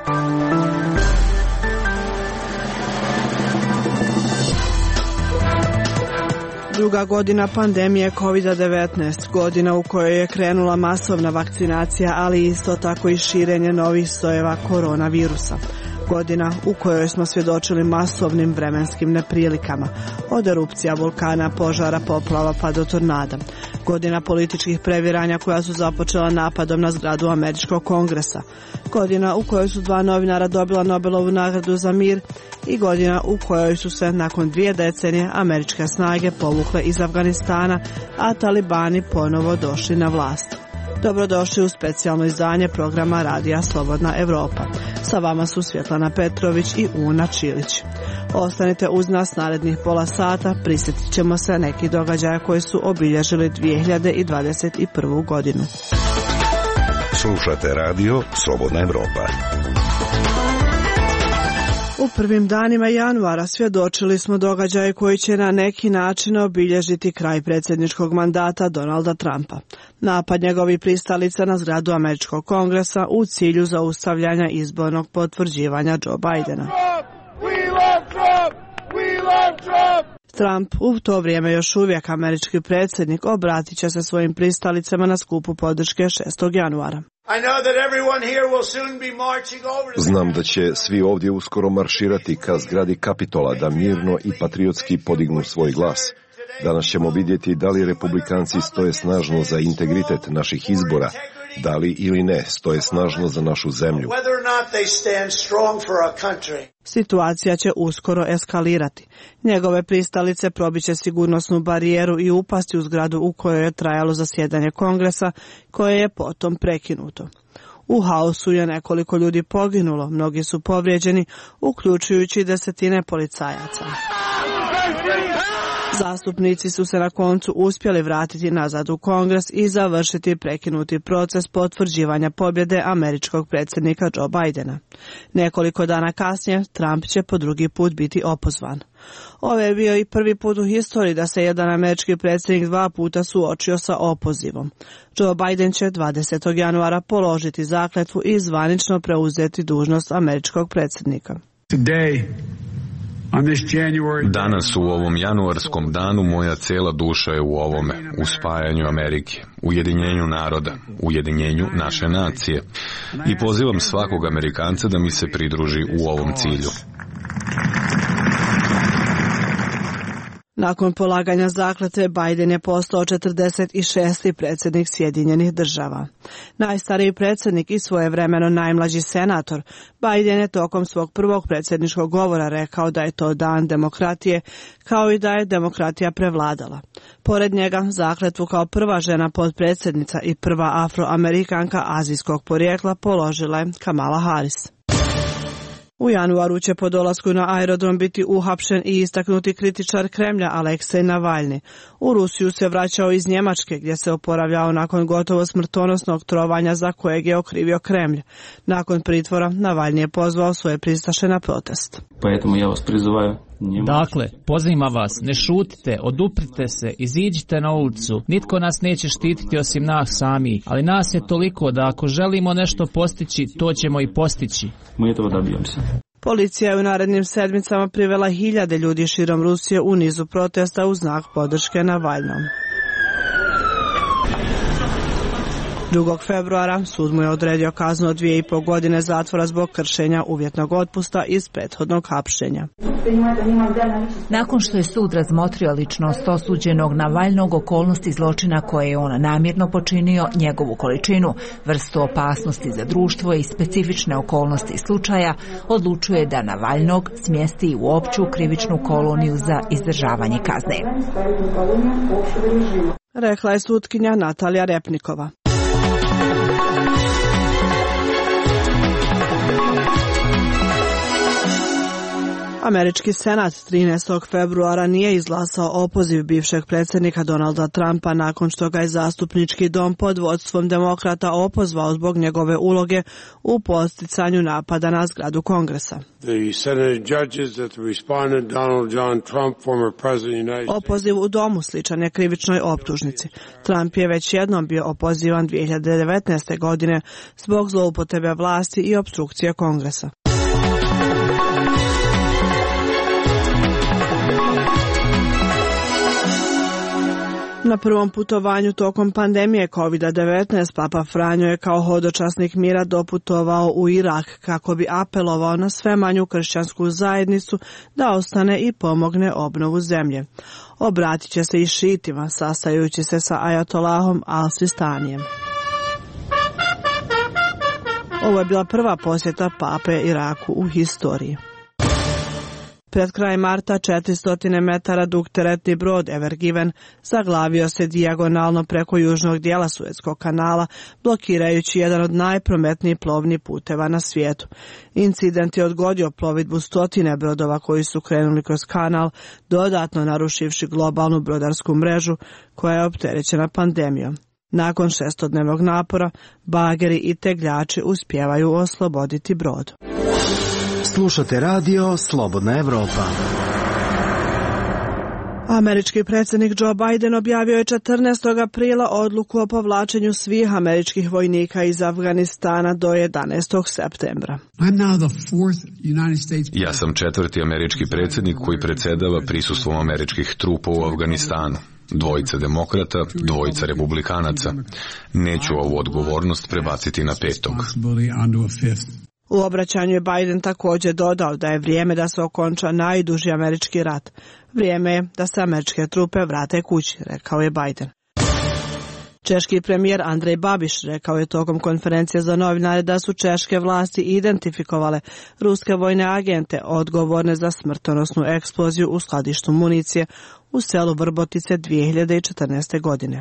Druga godina pandemije COVID-19, godina u kojoj je krenula masovna vakcinacija, ali isto tako i širenje novih sojeva koronavirusa. Godina u kojoj smo svjedočili masovnim vremenskim neprilikama, od erupcija vulkana, požara, poplava pa do tornada. Godina političkih previranja koja su započela napadom na zgradu Američkog kongresa. Godina u kojoj su 2 novinara dobila Nobelovu nagradu za mir i godina u kojoj su se nakon 2 decenije američke snage povukle iz Afganistana, a talibani ponovo došli na vlast. Dobrodošli u specijalno izdanje programa Radija Slobodna Evropa. Sa vama su Svjetlana Petrović i Una Čilić. Ostanite uz nas narednih pola sata, prisjetit ćemo se nekih događaja koji su obilježili 2021. godinu. Slušate Radio Slobodna Evropa. U prvim danima januara svjedočili smo događaje koji će na neki način obilježiti kraj predsjedničkog mandata Donalda Trumpa. Napad njegovih pristalica na zgradu Američkog kongresa u cilju zaustavljanja izbornog potvrđivanja Joe Bidena. Trump, u to vrijeme još uvijek američki predsjednik, obratit će se svojim pristalicama na skupu podrške 6. januara. Znam da će svi ovdje uskoro marširati ka zgradi Kapitola da mirno i patriotski podignu svoj glas. Danas ćemo vidjeti da li republikanci stoje snažno za integritet naših izbora, da li ili ne stoje snažno za našu zemlju. Situacija će uskoro eskalirati. Njegove pristalice probiće sigurnosnu barijeru i upasti u zgradu u kojoj je trajalo zasjedanje kongresa, koje je potom prekinuto. U haosu je nekoliko ljudi poginulo, mnogi su povrijeđeni, uključujući 10 policajaca. Zastupnici su se na koncu uspjeli vratiti nazad u Kongres i završiti prekinuti proces potvrđivanja pobjede američkog predsjednika Joe Bidena. Nekoliko dana kasnije Trump će po drugi put biti opozvan. Ovo je bio i prvi put u historiji da se jedan američki predsjednik 2 puta suočio sa opozivom. Joe Biden će 20. januara položiti zakletvu i zvanično preuzeti dužnost američkog predsjednika. Danas u ovom januarskom danu moja cijela duša je u ovome, u spajanju Amerike, ujedinjenju naroda, ujedinjenju naše nacije. I pozivam svakog Amerikanca da mi se pridruži u ovom cilju. Nakon polaganja zakletve, Biden je postao 46. predsjednik Sjedinjenih država. Najstariji predsjednik i svojevremeno najmlađi senator, Biden je tokom svog prvog predsjedničkog govora rekao da je to dan demokratije, kao i da je demokratija prevladala. Pored njega, zakletvu kao prva žena potpredsjednica i prva afroamerikanka azijskog porijekla položila je Kamala Harris. U januaru će po dolasku na aerodrom biti uhapšen i istaknuti kritičar Kremlja Aleksej Navalni. U Rusiju se vraćao iz Njemačke gdje se oporavljao nakon gotovo smrtonosnog trovanja za kojeg je okrivio Kremlj. Nakon pritvora Navalni je pozvao svoje pristaše na protest. Dakle, pozivam vas, ne šutite, oduprite se, iziđite na ulicu. Nitko nas neće štititi osim nas sami, ali nas je toliko da ako želimo nešto postići, to ćemo i postići. Policija je u narednim sedmicama privela 1000 ljudi širom Rusije u nizu protesta u znak podrške Navalnom. 2. februara sud mu je odredio kaznu od 2,5 godine zatvora zbog kršenja uvjetnog otpusta iz prethodnog hapšenja. Nakon što je sud razmotrio ličnost osuđenog Navalnog, okolnosti zločina koje je on namjerno počinio, njegovu količinu, vrstu opasnosti za društvo i specifične okolnosti slučaja, odlučuje da Navalnog smjesti u opću krivičnu koloniju za izdržavanje kazne. Rekla je sutkinja Natalija Repnikova. Američki senat 13. februara nije izglasao opoziv bivšeg predsjednika Donalda Trumpa nakon što ga je zastupnički dom pod vodstvom demokrata opozvao zbog njegove uloge u podsticanju napada na zgradu Kongresa. Opoziv u domu sličan je krivičnoj optužnici. Trump je već jednom bio opozivan 2019. godine zbog zloupotrebe vlasti i opstrukcije Kongresa. Na prvom putovanju tokom pandemije COVID-19 Papa Franjo je kao hodočasnik mira doputovao u Irak kako bi apelovao na sve manju kršćansku zajednicu da ostane i pomogne obnovu zemlje. Obratit će se i šitima, sastajući se sa ajatolahom Al-Sistanijem. Ovo je bila prva posjeta Pape Iraku u historiji. Pred kraj marta 400 metara dug teretni brod Ever Given zaglavio se dijagonalno preko južnog dijela Suetskog kanala, blokirajući jedan od najprometnijih plovnih puteva na svijetu. Incident je odgodio plovidbu stotine brodova koji su krenuli kroz kanal, dodatno narušivši globalnu brodarsku mrežu koja je opterećena pandemijom. Nakon 6-dnevnog napora, bageri i tegljači uspijevaju osloboditi brod. Slušate radio Slobodna Evropa. Američki predsjednik Joe Biden objavio je 14. aprila odluku o povlačenju svih američkih vojnika iz Afganistana do 11. septembra. Ja sam 4. američki predsjednik koji predsjedava prisustvom američkih trupa u Afganistanu. 2 demokrata, 2 republikanaca. Neću ovu odgovornost prebaciti na 5. U obraćanju je Biden također dodao da je vrijeme da se okonča najduži američki rat. Vrijeme je da se američke trupe vrate kući, rekao je Biden. Češki premijer Andrej Babiš rekao je tokom konferencije za novinare da su češke vlasti identifikovale ruske vojne agente odgovorne za smrtonosnu eksploziju u skladištu municije u selu Vrbotice 2014. godine.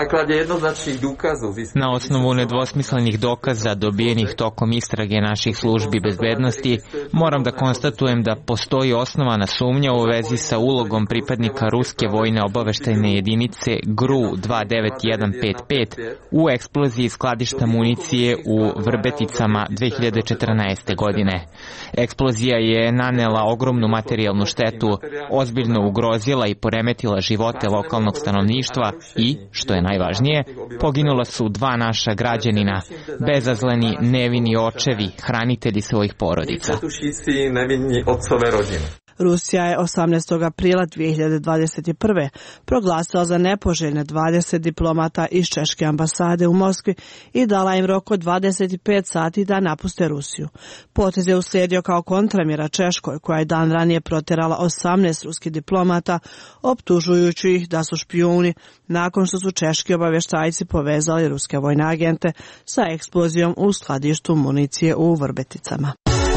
Na osnovu nedvosmislenih dokaza dobijenih tokom istrage naših službi bezbednosti, moram da konstatujem da postoji osnovana sumnja u vezi sa ulogom pripadnika ruske vojne obaveštajne jedinice GRU 29155 u eksploziji skladišta municije u Vrbeticama 2014. godine. Eksplozija je nanela ogromnu materijalnu štetu, ozbiljno ugrozila i poremetila živote lokalnog stanovništva i, što je najvažnije, poginula su 2 naša građanina, bezazleni, nevini očevi, hranitelji svojih porodica. Rusija je 18. aprila 2021. proglasila za nepoželjne 20 diplomata iz češke ambasade u Moskvi i dala im rok od 25 sati da napuste Rusiju. Potez je uslijedio kao kontramjera Češkoj, koja je dan ranije protjerala 18 ruskih diplomata, optužujući ih da su špijuni nakon što su češki obavještajci povezali ruske vojne agente sa eksplozijom u skladištu municije u Vrbeticama.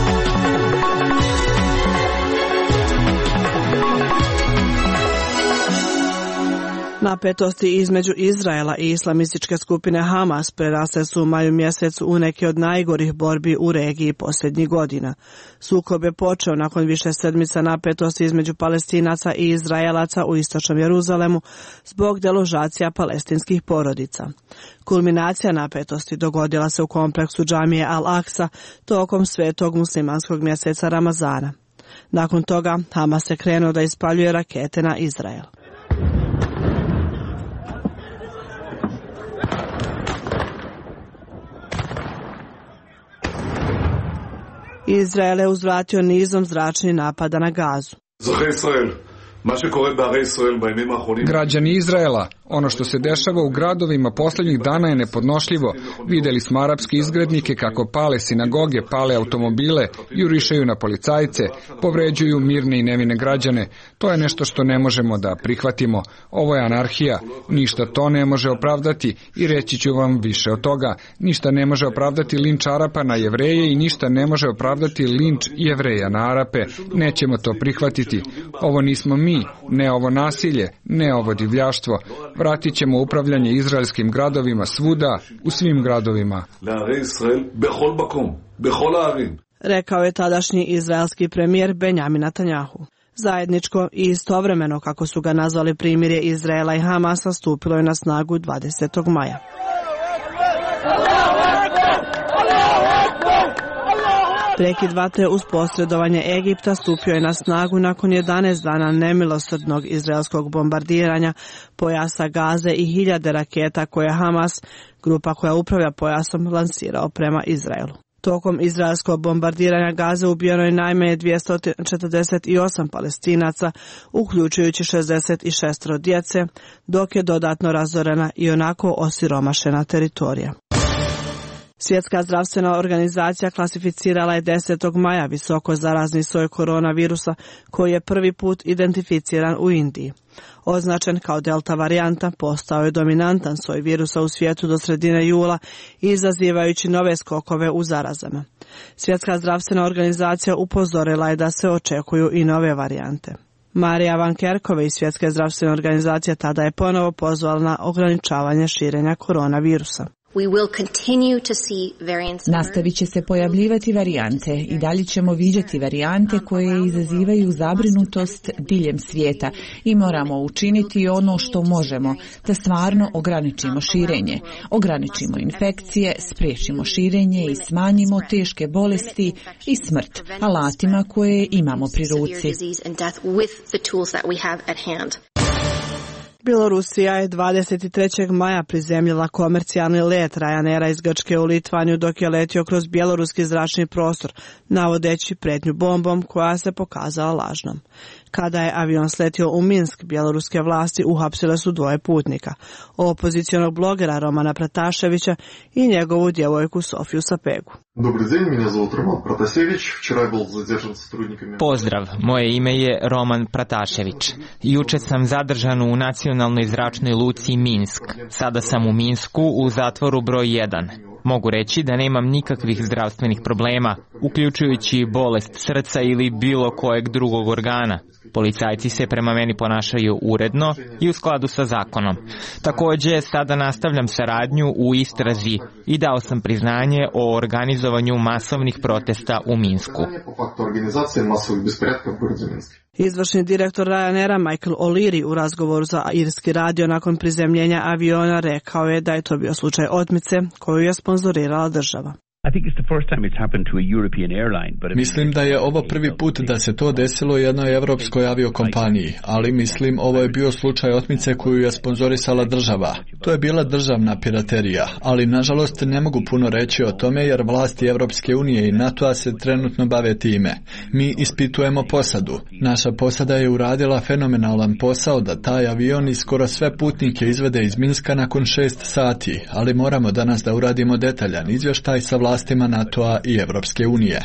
Napetosti između Izraela i islamističke skupine Hamas prerasle su u maju mjesecu u neke od najgorih borbi u regiji posljednjih godina. Sukob je počeo nakon više sedmica napetosti između Palestinaca i Izraelaca u istočnom Jeruzalemu zbog deložacija palestinskih porodica. Kulminacija napetosti dogodila se u kompleksu džamije Al-Aqsa tokom svetog muslimanskog mjeseca Ramazana. Nakon toga Hamas je krenuo da ispaljuje rakete na Izrael. Izrael je uzvratio nizom zračnih napada na Gazu. Građani Izraela, ono što se dešava u gradovima posljednjih dana je nepodnošljivo. Vidjeli smo arapske izgrednike kako pale sinagoge, pale automobile, jurišaju na policajce, povređuju mirne i nevine građane. To je nešto što ne možemo da prihvatimo. Ovo je anarhija. Ništa to ne može opravdati i reći ću vam više od toga. Ništa ne može opravdati linč Arapa na Jevreje i ništa ne može opravdati linč Jevreja na Arape. Nećemo to prihvatiti. Ovo nismo mi, ne ovo nasilje, ne ovo divljaštvo. Vratit ćemo upravljanje izraelskim gradovima svuda, u svim gradovima. rekao je tadašnji izraelski premijer Benjamin Netanjahu. Zajedničko i istovremeno, kako su ga nazvali, primirje Izraela i Hamasa stupilo je na snagu 20. maja. Prekid vatre uz posredovanje Egipta stupio je na snagu nakon 11 dana nemilosrdnog izraelskog bombardiranja pojasa Gaze i hiljade raketa koje Hamas, grupa koja upravlja pojasom, lansirao prema Izraelu. Tokom izraelskog bombardiranja Gaze ubijeno je najmanje 248 Palestinaca, uključujući 66 djece, dok je dodatno razorena i onako osiromašena teritorija. Svjetska zdravstvena organizacija klasificirala je 10. maja visoko zarazni soj koronavirusa koji je prvi put identificiran u Indiji. Označen kao delta varijanta, postao je dominantan soj virusa u svijetu do sredine jula, izazivajući nove skokove u zarazama. Svjetska zdravstvena organizacija upozorila je da se očekuju i nove varijante. Marija Van Kerkhove iz Svjetske zdravstvene organizacije tada je ponovo pozvala na ograničavanje širenja koronavirusa. Nastavit će se pojavljivati varijante i dalje ćemo viđati varijante koje izazivaju zabrinutost diljem svijeta i moramo učiniti ono što možemo da stvarno ograničimo širenje, ograničimo infekcije, spriječimo širenje i smanjimo teške bolesti i smrt alatima koje imamo pri ruci. Bjelorusija je 23. maja prizemljila komercijalni let Ryanaira iz Grčke u Litvaniju dok je letio kroz bjeloruski zračni prostor, navodeći prijetnju bombom koja se pokazala lažnom. Kada je avion sletio u Minsk, bjeloruske vlasti uhapsile su 2 putnika, opozicionog blogera Romana Prataševića i njegovu djevojku Sofiju Sapegu. Pozdrav, moje ime je Roman Pratašević. Juče sam zadržan u nacionalnoj zračnoj luci Minsk. Sada sam u Minsku u zatvoru broj 1. Mogu reći da nemam nikakvih zdravstvenih problema, uključujući bolest srca ili bilo kojeg drugog organa. Policajci se prema meni ponašaju uredno i u skladu sa zakonom. Također, sada nastavljam saradnju u istrazi i dao sam priznanje o organizovanju masovnih protesta u Minsku. Izvršni direktor Ryanaira Michael O'Leary u razgovoru za irski radio nakon prizemljenja aviona rekao je da je to bio slučaj otmice koju je sponzorirala država. Mislim da je ovo prvi put da se to desilo jednoj europskoj aviokompaniji, ali mislim ovo je bio slučaj otmice koju je sponzorisala država. To je bila državna piraterija, ali nažalost ne mogu puno reći o tome jer vlasti Europske unije i NATO-a se trenutno bave time. Mi ispitujemo posadu. Naša posada je uradila fenomenalan posao da taj avion i skoro sve putnike izvede iz Minska nakon 6 sati, ali moramo danas da uradimo detaljan izvještaj sa vlastima NATO-a i Evropske unije.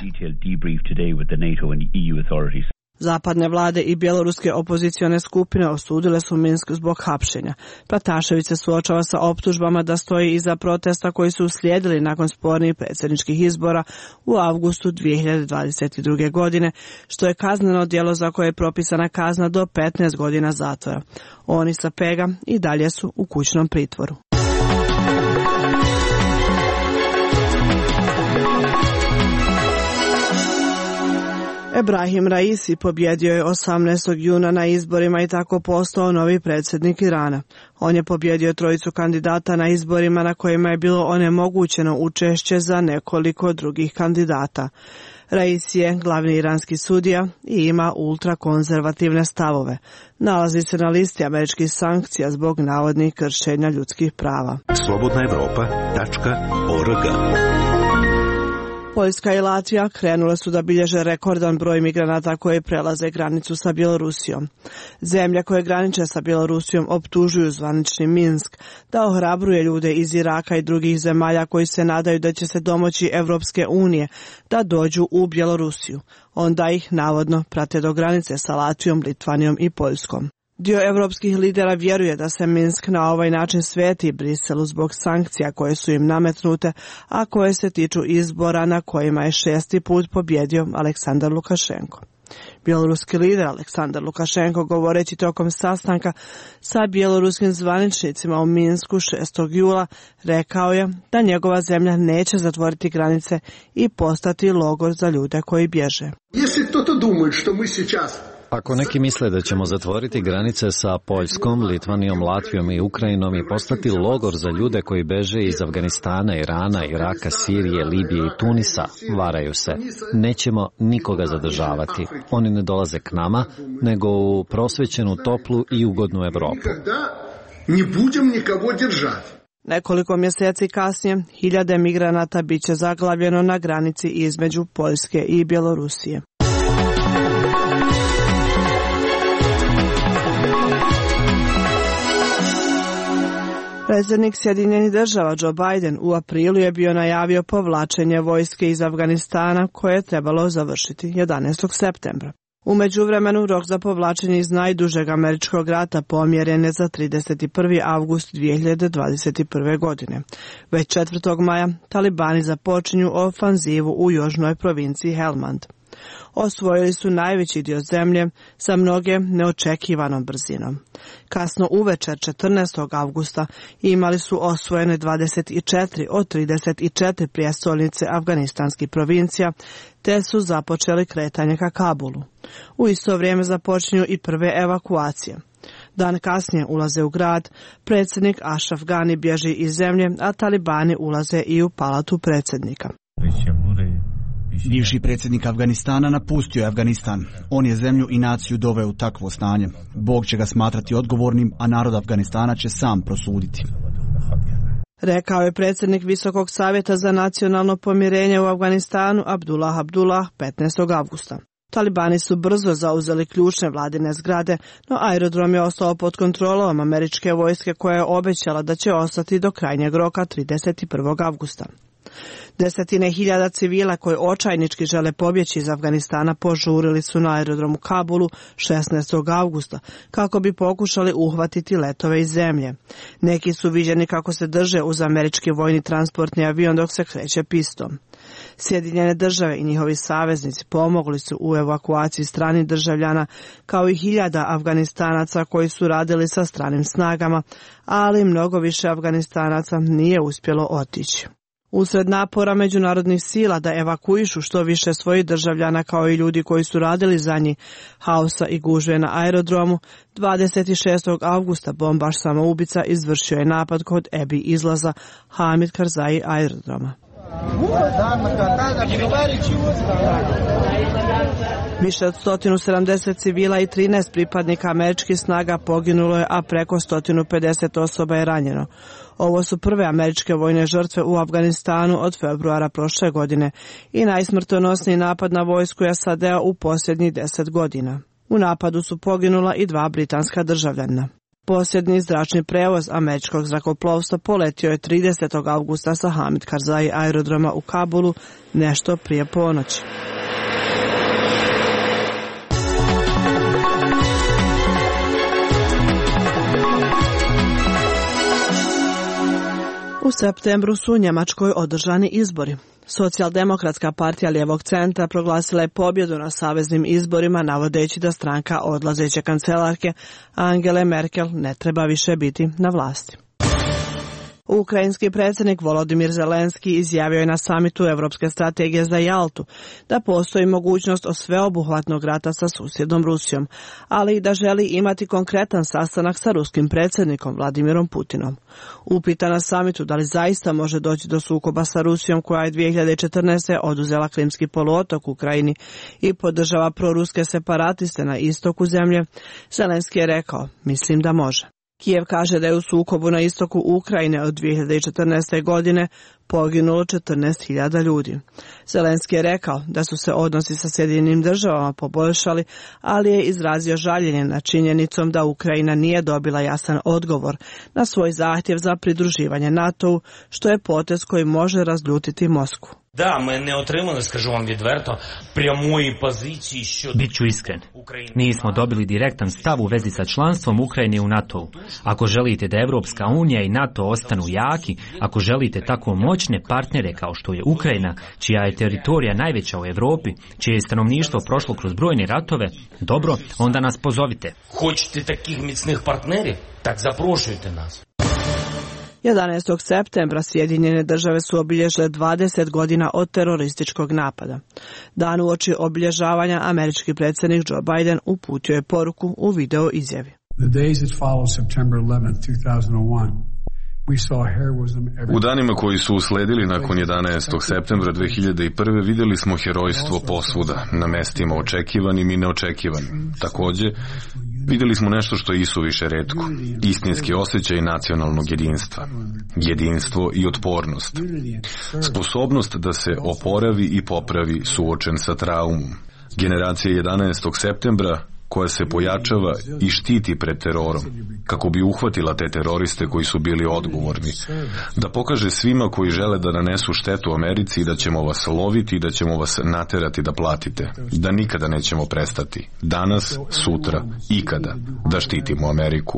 Zapadne vlade i bjeloruske opozicione skupine osudile su Minsk zbog hapšenja. Pratašević se suočava sa optužbama da stoji iza protesta koji su uslijedili nakon spornih predsjedničkih izbora u avgustu 2022. godine, što je kazneno djelo za koje je propisana kazna do 15 godina zatvora. Oni sa Pega i dalje su u kućnom pritvoru. Ebrahim Raisi pobjedio je 18. juna na izborima i tako postao novi predsjednik Irana. On je pobjedio 3 kandidata na izborima na kojima je bilo onemogućeno učešće za nekoliko drugih kandidata. Raisi je glavni iranski sudija i ima ultrakonzervativne stavove. Nalazi se na listi američkih sankcija zbog navodnih kršenja ljudskih prava. slobodnaevropa.org. Poljska i Latvija krenule su da bilježe rekordan broj migranata koji prelaze granicu sa Bjelorusijom. Zemlje koje graniče sa Bjelorusijom optužuju zvanični Minsk da ohrabruje ljude iz Iraka i drugih zemalja koji se nadaju da će se domoći Evropske unije da dođu u Bjelorusiju. Onda ih navodno prate do granice sa Latvijom, Litvanijom i Poljskom. Dio evropskih lidera vjeruje da se Minsk na ovaj način sveti Briselu zbog sankcija koje su im nametnute, a koje se tiču izbora na kojima je 6. put pobjedio Aleksandar Lukašenko. Bjeloruski lider Aleksandar Lukašenko, govoreći tokom sastanka sa bjeloruskim zvaničnicima u Minsku 6. jula, rekao je da njegova zemlja neće zatvoriti granice i postati logor za ljude koji bježe. Ako neki misle da ćemo zatvoriti granice sa Poljskom, Litvanijom, Latvijom i Ukrajinom i postati logor za ljude koji beže iz Afganistana, Irana, Iraka, Sirije, Libije i Tunisa, varaju se. Nećemo nikoga zadržavati. Oni ne dolaze k nama, nego u prosvećenu, toplu i ugodnu Evropu. Nekoliko mjeseci kasnije, hiljade migranata bit će zaglavljeno na granici između Poljske i Bjelorusije. Predsjednik Sjedinjenih država Joe Biden u aprilu je bio najavio povlačenje vojske iz Afganistana koje je trebalo završiti 11. septembra. U međuvremenu rok za povlačenje iz najdužeg američkog rata pomjeren je za 31. avgust 2021. godine. Već 4. maja talibani započinju ofanzivu u južnoj provinciji Helmand. Osvojili su najveći dio zemlje sa mnoge neočekivanom brzinom. Kasno uvečer 14. avgusta imali su osvojene 24 od 34 prijestolnice afganistanskih provincija, te su započeli kretanje ka Kabulu. U isto vrijeme započinju i prve evakuacije. Dan kasnije ulaze u grad, predsjednik Ashraf Ghani bježi iz zemlje, a talibani ulaze i u palatu predsjednika. Bivši predsjednik Afganistana napustio je Afganistan. On je zemlju i naciju doveo u takvo stanje. Bog će ga smatrati odgovornim, a narod Afganistana će sam prosuditi. Rekao je predsjednik Visokog savjeta za nacionalno pomirenje u Afganistanu Abdullah Abdullah 15. avgusta. Talibani su brzo zauzeli ključne vladine zgrade, no aerodrom je ostao pod kontrolom američke vojske koja je obećala da će ostati do krajnjeg roka 31. avgusta. Desetine hiljada civila koji očajnički žele pobjeći iz Afganistana požurili su na aerodromu Kabulu 16. avgusta kako bi pokušali uhvatiti letove iz zemlje. Neki su viđeni kako se drže uz američki vojni transportni avion dok se kreće pistom. Sjedinjene države i njihovi saveznici pomogli su u evakuaciji stranih državljana kao i hiljada Afganistanaca koji su radili sa stranim snagama, ali mnogo više Afganistanaca nije uspjelo otići. Usred napora međunarodnih sila da evakuišu što više svojih državljana kao i ljudi koji su radili za njih, haosa i gužve na aerodromu, 26. avgusta bombaš samoubica izvršio je napad kod Ebi izlaza Hamid Karzai aerodroma. Više od 170 civila i 13 pripadnika američkih snaga poginulo je, a preko 150 osoba je ranjeno. Ovo su prve američke vojne žrtve u Afganistanu od februara prošle godine i najsmrtonosniji napad na vojsku SAD-a u posljednjih 10 godina. U napadu su poginula i 2 britanska državljana. Posljednji zračni prevoz američkog zrakoplovstva poletio je 30. avgusta sa Hamid Karzai aerodroma u Kabulu nešto prije ponoći. U septembru su u Njemačkoj održani izbori. Socijaldemokratska partija lijevog centra proglasila je pobjedu na saveznim izborima, navodeći da stranka odlazeće kancelarke Angele Merkel ne treba više biti na vlasti. Ukrajinski predsjednik Volodimir Zelenski izjavio je na samitu Europske strategije za Jaltu da postoji mogućnost sveobuhvatnog rata sa susjednom Rusijom, ali i da želi imati konkretan sastanak sa ruskim predsjednikom Vladimirom Putinom. Upita na samitu da li zaista može doći do sukoba sa Rusijom koja je 2014. oduzela Krimski poluotok Ukrajini i podržava proruske separatiste na istoku zemlje, Zelenski je rekao: mislim da može. Kijev kaže da je u sukobu na istoku Ukrajine od 2014. godine poginulo 14.000 ljudi. Zelenski je rekao da su se odnosi sa Sjedinjenim državama poboljšali, ali je izrazio žaljenje nad činjenicom da Ukrajina nije dobila jasan odgovor na svoj zahtjev za pridruživanje NATO-u, što je potez koji može razljutiti Moskvu. Да, ми не отримали, скажу вам відверто, прямої позиції щодо... Biću iskren. Nismo dobili direktan stav u vezi sa članstvom Ukrajine u NATO-u. Ako želite da Evropska unija i NATO ostanu jaki, ako želite tako moćne partnere kao što je Ukrajina, čija je teritorija najveća u Evropi, čije je stanovništvo prošlo kroz brojne ratove, dobro, onda nas pozovite. Hoćete takih micnih partneri? Tak zaprošujte nas. 11. septembra Sjedinjene države su obilježile 20 godina od terorističkog napada. Dan uoči obilježavanja američki predsjednik Joe Biden uputio je poruku u video izjavi. U danima koji su usledili nakon 11. septembra 2001. vidjeli smo herojstvo posvuda, na mestima očekivanim i neočekivanim. Također, vidjeli smo nešto što je isuviše retko, istinski osjećaj nacionalnog jedinstva. Jedinstvo i otpornost. Sposobnost da se oporavi i popravi suočen sa traumom. Generacija 11. septembra koja se pojačava i štiti pred terorom, kako bi uhvatila te teroriste koji su bili odgovorni, da pokaže svima koji žele da nanesu štetu Americi da ćemo vas loviti i da ćemo vas naterati da platite, da nikada nećemo prestati, danas, sutra, ikada, da štitimo Ameriku.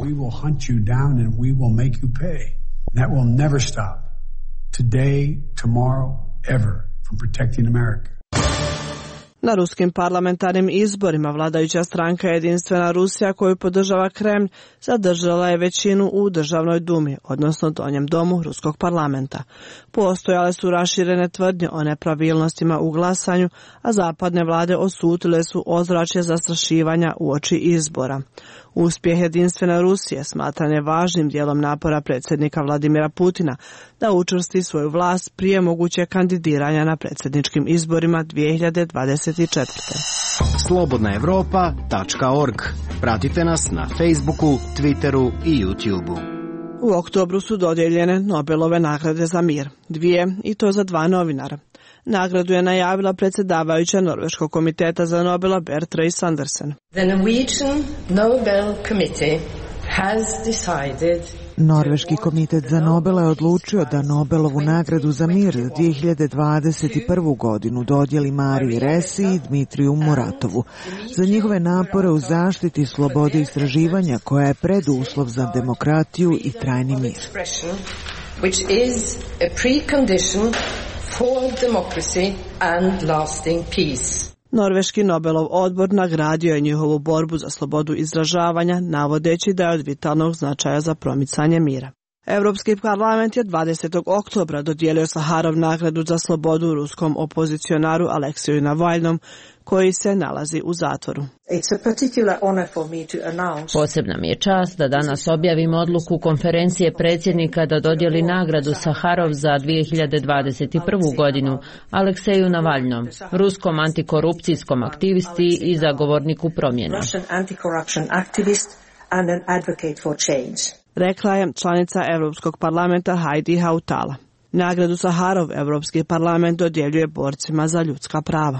Na ruskim parlamentarnim izborima vladajuća stranka Jedinstvena Rusija, koju podržava Kremlj, zadržala je većinu u Državnoj dumi, odnosno Donjem domu ruskog parlamenta. Postojale su raširene tvrdnje o nepravilnostima u glasanju, a zapadne vlade osutile su ozračje zastrašivanja uoči izbora. Uspjeh Jedinstvene Rusije smatran je važnim dijelom napora predsjednika Vladimira Putina da učvrsti svoju vlast prije mogućeg kandidiranja na predsjedničkim izborima 2024. Slobodnaevropa.org. Pratite nas na Facebooku, Twitteru i YouTubeu. U oktobru su dodijeljene Nobelove nagrade za mir, 2 i to za 2 novinara. Nagradu je najavila predsjedavajuća Norveškog komiteta za Nobela Berit Andersen. The Norwegian Nobel Committee has decided. Norveški komitet za Nobela je odlučio da Nobelovu nagradu za mir za 2021. godinu dodijeli Mariji Resi i Dmitriju Muratovu za njihove napore u zaštiti slobode istraživanja koja je preduslov za demokratiju i trajni mir. Which is a precondition for democracy and lasting peace. Norveški Nobelov odbor nagradio je njihovu borbu za slobodu izražavanja, navodeći da je od vitalnog značaja za promicanje mira. Europski parlament je 20. oktobra dodijelio Saharov nagradu za slobodu ruskom opozicionaru Aleksiju Navalnom, koji se nalazi u zatvoru. Posebna mi je čast da danas objavim odluku konferencije predsjednika da dodijeli nagradu Saharov za 2021. godinu Alekseju Navalnom, ruskom antikorupcijskom aktivisti i zagovorniku promjena. Rekla je članica Europskog parlamenta Heidi Hautala. Nagradu Saharov Europski parlament dodjeljuje borcima za ljudska prava.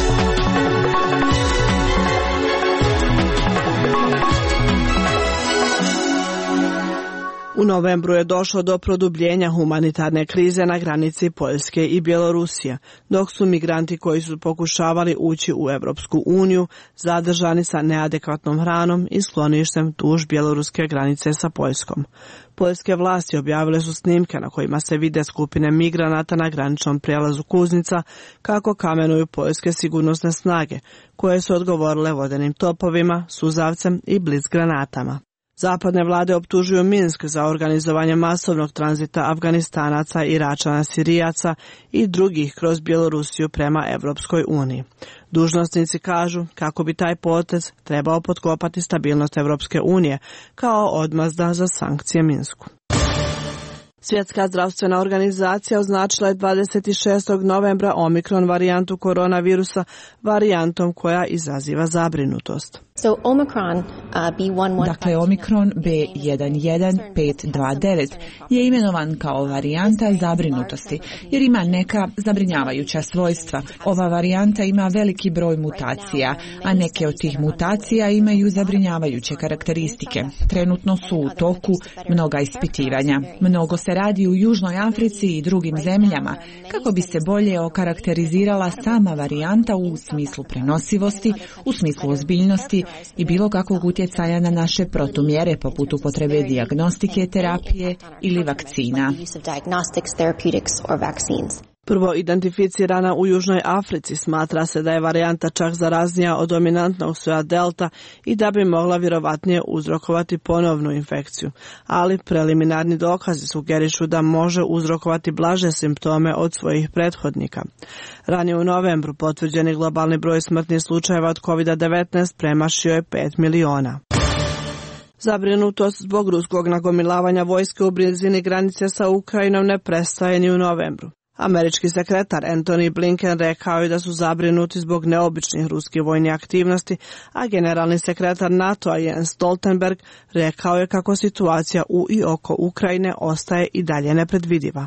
U novembru je došlo do produbljenja humanitarne krize na granici Poljske i Bjelorusije, dok su migranti koji su pokušavali ući u Europsku uniju zadržani sa neadekvatnom hranom i skloništem duž bjeloruske granice sa Poljskom. Poljske vlasti objavile su snimke na kojima se vide skupine migranata na graničnom prijelazu Kuznica kako kamenuju poljske sigurnosne snage, koje su odgovorile vodenim topovima, suzavcem i blic granatama. Zapadne vlade optužuju Minsk za organizovanje masovnog tranzita Afganistanaca, Iračana, Sirijaca i drugih kroz Bjelorusiju prema Europskoj uniji. Dužnosnici kažu kako bi taj potez trebao potkopati stabilnost Europske unije kao odmazda za sankcije Minsku. Svjetska zdravstvena organizacija označila je 26. novembra omikron varijantu koronavirusa varijantom koja izaziva zabrinutost. Dakle, Omikron B11529 je imenovan kao varijanta zabrinutosti, jer ima neka zabrinjavajuća svojstva. Ova varijanta ima veliki broj mutacija, a neke od tih mutacija imaju zabrinjavajuće karakteristike. Trenutno su u toku mnoga ispitivanja. Mnogo se radi u Južnoj Africi i drugim zemljama, kako bi se bolje okarakterizirala sama varijanta u smislu prenosivosti, u smislu ozbiljnosti i bilo kakvog utjecaja na naše protumjere poput upotrebe dijagnostike, terapije ili vakcina. Prvo identificirana u Južnoj Africi, smatra se da je varijanta čak zaraznija od dominantnog soja delta i da bi mogla vjerovatnije uzrokovati ponovnu infekciju, ali preliminarni dokazi sugerišu da može uzrokovati blaže simptome od svojih prethodnika. Ranije u novembru potvrđeni globalni broj smrtnih slučajeva od COVID-19 premašio je 5 miliona. Zabrinutost zbog ruskog nagomilavanja vojske u blizini granice sa Ukrajinom ne prestaje ni u novembru. Američki sekretar Antony Blinken rekao je da su zabrinuti zbog neobičnih ruskih vojnih aktivnosti, a generalni sekretar NATO-a Jens Stoltenberg rekao je kako situacija u i oko Ukrajine ostaje i dalje nepredvidiva.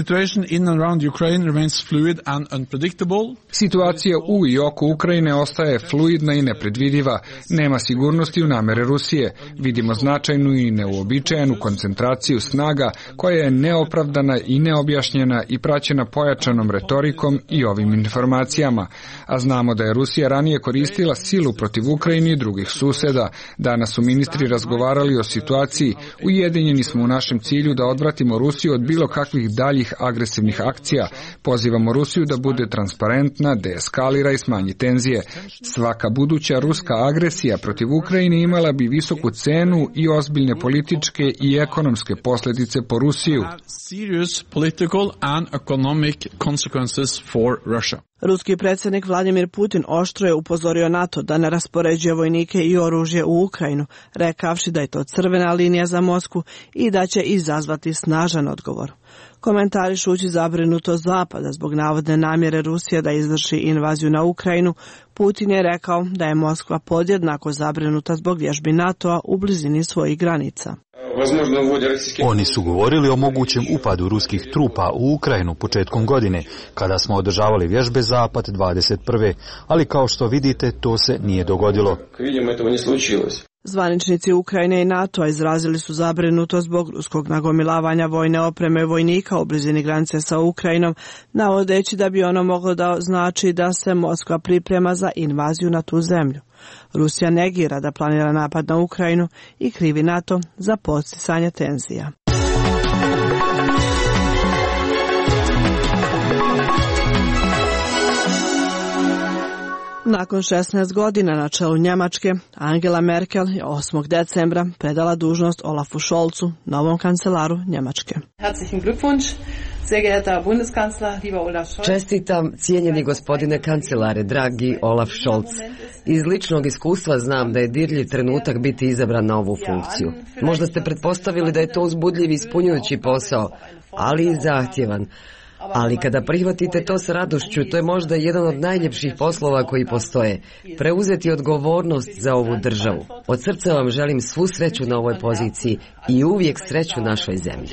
Situacija u i oko Ukrajine ostaje fluidna i nepredvidiva. Nema sigurnosti u namere Rusije. Vidimo značajnu i neuobičajenu koncentraciju snaga koja je neopravdana i neobjašnjena i praćena pojačanom retorikom i ovim informacijama. A znamo da je Rusija ranije koristila silu protiv Ukrajine i drugih suseda. Danas su ministri razgovarali o situaciji. Ujedinjeni smo u našem cilju da odvratimo Rusiju od bilo kakvih daljih agresivnih akcija. Pozivamo Rusiju da bude transparentna, deeskalira i smanji tenzije. Svaka buduća ruska agresija protiv Ukrajine imala bi visoku cenu i ozbiljne političke i ekonomske posljedice po Rusiju. Ruski predsjednik Vladimir Putin oštro je upozorio NATO da ne raspoređuje vojnike i oružje u Ukrajinu, rekavši da je to crvena linija za Moskvu i da će izazvati snažan odgovor. Komentarišući zabrinutost Zapada zbog navodne namjere Rusije da izvrši invaziju na Ukrajinu, Putin je rekao da je Moskva podjednako zabrinuta zbog vježbi NATO-a u blizini svojih granica. Oni su govorili o mogućem upadu ruskih trupa u Ukrajinu početkom godine, kada smo održavali vježbe Zapad 21. Ali kao što vidite, to se nije dogodilo. Zvaničnici Ukrajine i NATO-a izrazili su zabrinutost zbog ruskog nagomilavanja vojne opreme vojnika u blizini granice sa Ukrajinom, navodeći da bi ono moglo da znači da se Moskva priprema za invaziju na tu zemlju. Rusija negira da planira napad na Ukrajinu i krivi NATO za podsticanje tenzija. Nakon 16 godina na čelu Njemačke, Angela Merkel je 8. decembra predala dužnost Olafu Scholzu, novom kancelaru Njemačke. Čestitam, cijenjeni gospodine kancelare, dragi Olaf Scholz. Iz ličnog iskustva znam da je dirljiv trenutak biti izabran na ovu funkciju. Možda ste pretpostavili da je to uzbudljiv i ispunjujući posao, ali i zahtjevan. Ali kada prihvatite to sa radošću, to je možda jedan od najljepših poslova koji postoje. Preuzeti odgovornost za ovu državu. Od srca vam želim svu sreću na ovoj poziciji i uvijek sreću našoj zemlji.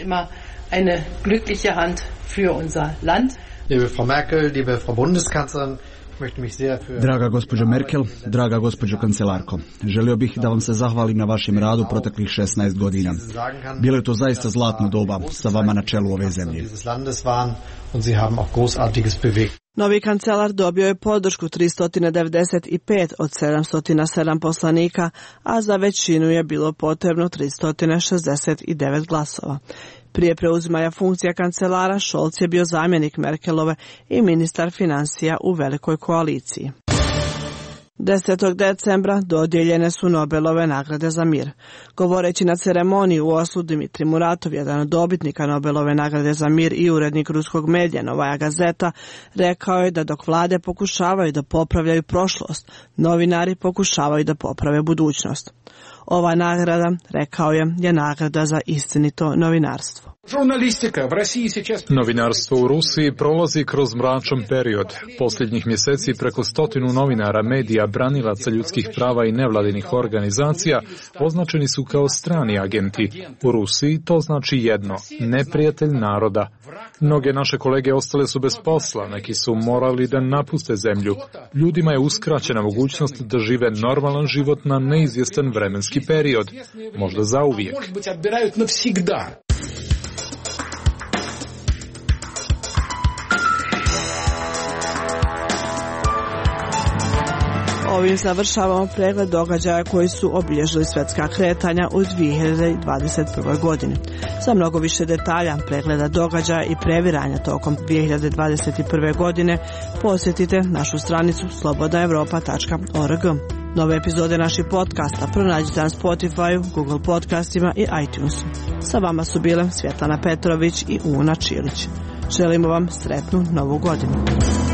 Liebe Frau Merkel, liebe Frau Bundeskanzlerin, draga gospođo Merkel, draga gospođo kancelarko, želio bih da vam se zahvalim na vašem radu proteklih 16 godina. Bilo je to zaista zlatno doba sa vama na čelu ove zemlje. Novi kancelar dobio je podršku 395 od 707 poslanika, a za većinu je bilo potrebno 369 glasova. Prije preuzimanja funkcija kancelara, Scholz je bio zamjenik Merkelove i ministar financija u velikoj koaliciji. 10. decembra dodijeljene su Nobelove nagrade za mir. Govoreći na ceremoniji u Oslu, Dmitri Muratov, jedan od dobitnika Nobelove nagrade za mir i urednik ruskog medija Novaja Gazeta, rekao je da dok vlade pokušavaju da popravljaju prošlost, novinari pokušavaju da poprave budućnost. Ova nagrada, rekao je nagrada za istinito novinarstvo. Novinarstvo u Rusiji prolazi kroz mračan period. Posljednjih mjeseci preko 100 novinara, medija, branilaca ljudskih prava i nevladinih organizacija označeni su kao strani agenti. U Rusiji to znači jedno, neprijatelj naroda. Mnoge naše kolege ostale su bez posla, neki su morali da napuste zemlju. Ljudima je uskraćena mogućnost da žive normalan život na neizvjestan vremenski period, možda zauvijek. Ovim završavamo pregled događaja koji su obilježili svjetska kretanja u 2021. godini. Za mnogo više detalja, pregleda događaja i previranja tokom 2021. godine posjetite našu stranicu slobodnaevropa.org. Nove epizode naših podcasta pronađite na Spotify, Google podcastima i iTunesu. Sa vama su bile Svjetlana Petrović i Una Čilić. Želimo vam sretnu novu godinu.